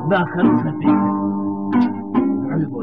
Да, хорошая песня. Про любовь.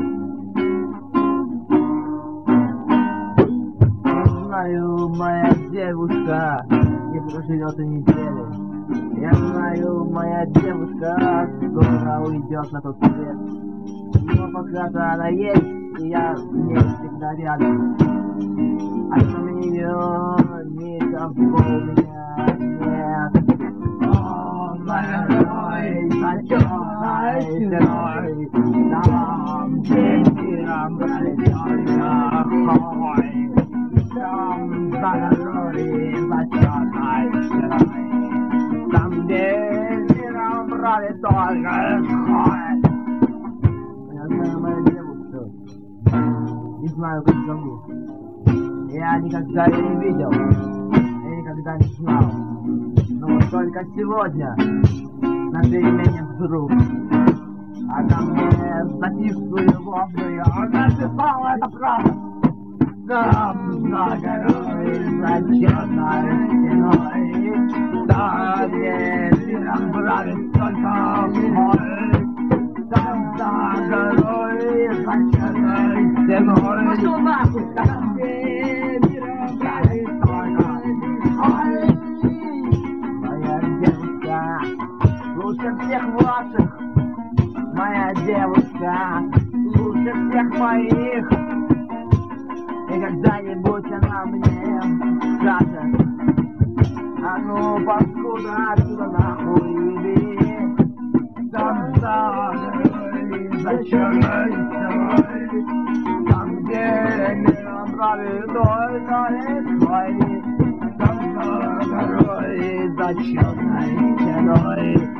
Я знаю, моя девушка не проживет и недели. Я знаю, моя девушка скоро уйдет на тот свет. Но пока-то она есть, и я с ней всегда рядом. А кроме нее никого у меня нет. О, моя за черной стеной, там вечером пролетел хой. Там за горой, за черной стеной, там вечером пролетел хой. Я знаю мою девушку, не знаю, как зовут. Я никогда ее не видел, я никогда не знал. Но вот только сегодня, на перемене вдруг, она мне записку любовную написала, это правда. Там за горой, за черной стеной, там вечером правит только мой. Там за горой, за черной стеной, пошел нахуй, там вечером правит только мой. Моя девушка лучше всех ваших, моя девушка лучше всех моих. И когда-нибудь она мне скажет: а ну, паскуда, отсюда нахуй иди. Там за горой, за черной стеной, там где миром правит только твои. Там за горой, за черной стеной,